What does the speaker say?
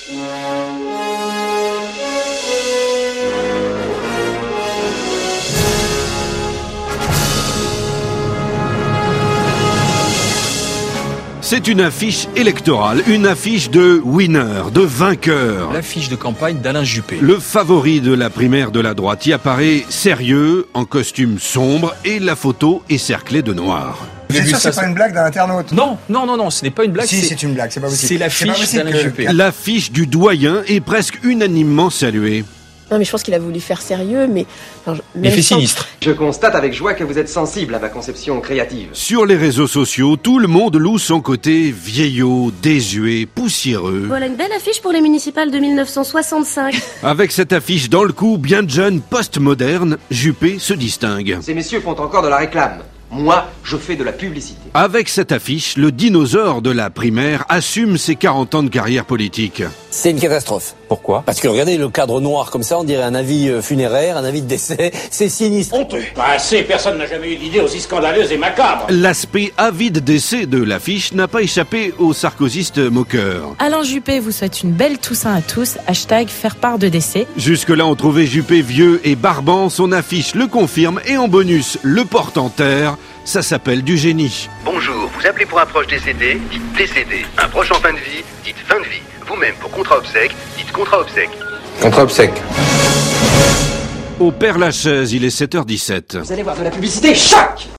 C'est une affiche électorale, une affiche de winner, de vainqueur. L'affiche de campagne d'Alain Juppé. Le favori de la primaire de la droite y apparaît sérieux, en costume sombre, et la photo est cerclée de noir. C'est sûr que c'est pas une blague d'un internaute. Non, ce n'est pas une blague. Si, c'est une blague, c'est pas possible. C'est l'affiche d'Alain Juppé. L'affiche du doyen est presque unanimement saluée. Non mais je pense qu'il a voulu faire sérieux, mais... Effet sinistre. Je constate avec joie que vous êtes sensible à ma conception créative. Sur les réseaux sociaux, tout le monde loue son côté vieillot, désuet, poussiéreux. Voilà une belle affiche pour les municipales de 1965. Avec cette affiche dans le cou, bien jeune, post-moderne, Juppé se distingue. Ces messieurs font encore de la réclame. Moi, je fais de la publicité. Avec cette affiche, le dinosaure de la primaire assume ses 40 ans de carrière politique. C'est une catastrophe. Pourquoi ? Parce que regardez le cadre noir comme ça, on dirait un avis funéraire, un avis de décès. C'est sinistre. Honteux. Assez, personne n'a jamais eu d'idée aussi scandaleuse et macabre. L'aspect avide d'essai de l'affiche n'a pas échappé aux sarkozystes moqueurs. Alain Juppé vous souhaite une belle Toussaint à tous. # faire part de décès. Jusque-là, on trouvait Juppé vieux et barbant. Son affiche le confirme et en bonus, le porte en terre. Ça s'appelle du génie. Bonjour, vous appelez pour un proche décédé, dites décédé. Un proche en fin de vie, dites fin de vie. Vous-même pour contrat obsèque, dites contrat obsèque. Contre obsèque. Au Père Lachaise, il est 7h17. Vous allez voir de la publicité, choc!